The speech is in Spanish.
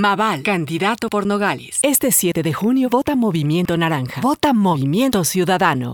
Maval, candidato por Nogales. Este 7 de junio vota Movimiento Naranja. Vota Movimiento Ciudadano.